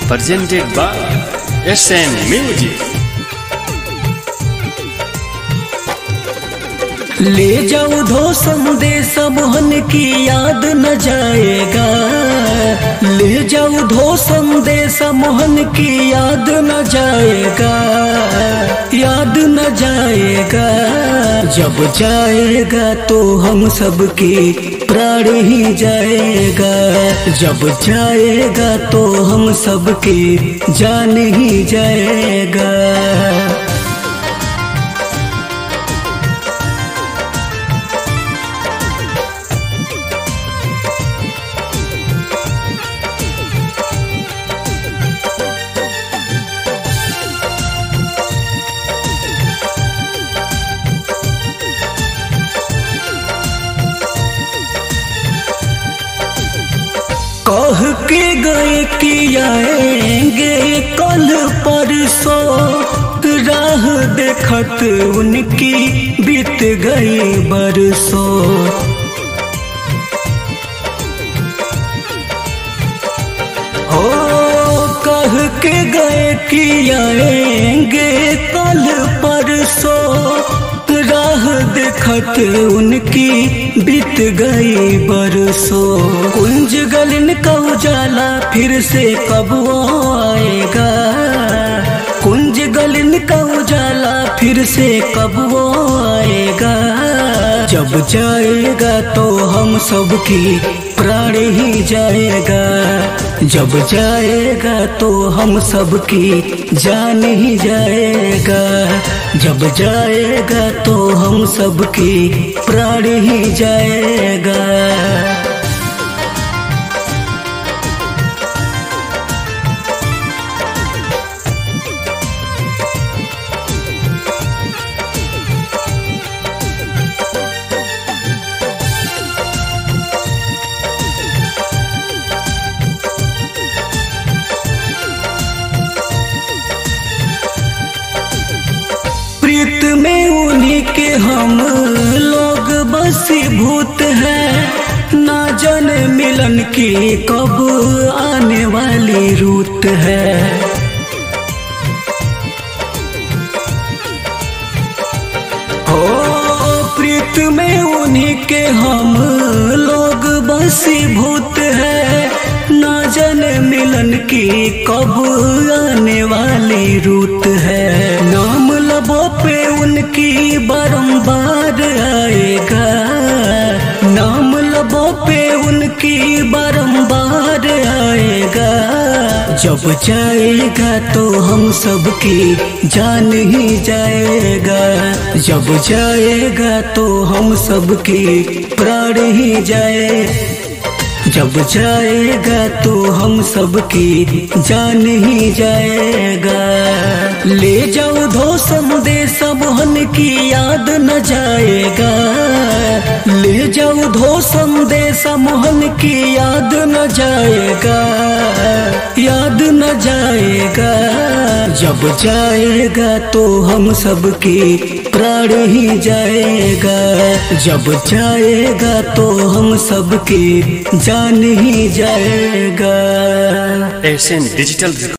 presented by SN Music। ले जाओ धो संदेश मोहन की याद न जाएगा। ले जाओ धो संदेश मोहन की याद न जाएगा। याद न जाएगा। जब जाएगा तो हम सबकी प्राण ही जाएगा। जब जाएगा तो हम सबकी जान ही जाएगा। कह के गए कि आएंगे कल परसों, राह देखत उनकी बीत गई बरसों। हो कह के गए कि आएंगे कल परसों, राह देखत उनकी बीत गई बरसों। कुंज गलन का उजाला फिर से कब वो आएगा। कुंज गलन का उजाला फिर से कब वो आएगा। जब जाएगा तो हम सबकी प्राण ही जाएगा। जब जाएगा तो हम सबकी जान ही जाएगा। जब जाएगा तो हम सबकी प्राण ही जाएगा। प्रीत में उन्हीं के हम लोग बसीभूत हैं। ना जाने मिलन की कब आने वाली रुत है। हो प्रीत में उन्हीं के हम लोग बसीभूत हैं। ना जाने मिलन की कब आने वाली रुत है। नाम लबों पे उनकी बारंबार आएगा। नाम लबों पे उनकी बारंबार आएगा। जब जाएगा तो हम सबकी जान ही जाएगा। जब जाएगा तो हम सबकी प्राण ही जाए। जब जाएगा तो हम सबकी जान ही जाएगा। ले जाओ धो संदेश मोहन की याद न जाएगा। ले जाओ धो संदेश मोहन की याद न जाएगा। याद न जाएगा। जब जाएगा तो हम सबकी प्राण ही जाएगा। जब जाएगा तो हम सबकी जान ही जाएगा। SN Digital